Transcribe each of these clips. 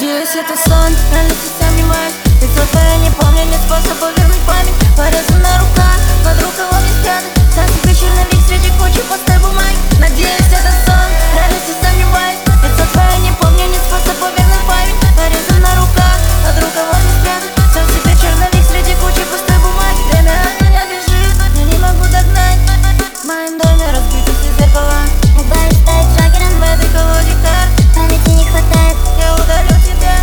Надеюсь, это сон, реальность я сомневаюсь. Лицо твое не помню, нет способа вернуть память. Порезы на руках, вокруг кого не спрятать. Сам себе черновик среди кучи пустой бумаги. Надеюсь, это сон, реальность я сомневаюсь. Лицо твое не помню, нет способа вернуть память. Порезы на руках, вокруг кого не спрятать. Сам себе черновик среди кучи пустой бумаги. Время от меня бежит, я не могу догнать. В моем доме разбиты все зеркала. Я боюсь стать Джокером, В этой колоде карт памяти не хватает. я удалю тебя.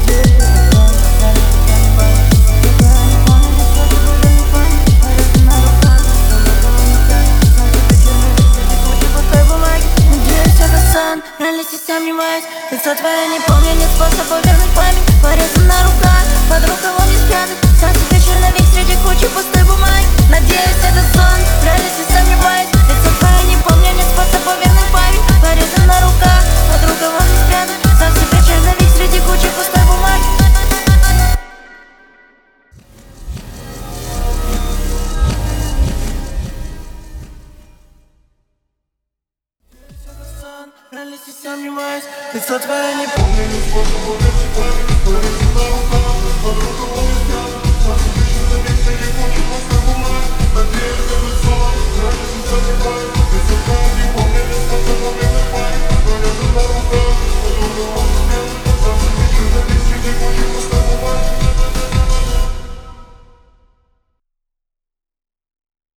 Реальности сомневаюсь. Лицо твое не помню, нет способа вернуть память. Порезы на руках, подруг кого не спрятать. Сам себе черновик среди кучи пустой бумаги. Надеюсь, это сон, реальности сомневаюсь. Лицо твое не помню, нет способа вернуть память. Порезы на руках, подруг кого не спрятать. Сам себе черновик среди кучи пустой бумаги. Реальности сомневаюсь. Лицо твое не помню, нет способа вернуть память. Порезы на руках, подруг кого не спрятать. Сам себе черновик среди кучи пустой бумаги. Надеюсь, это сон.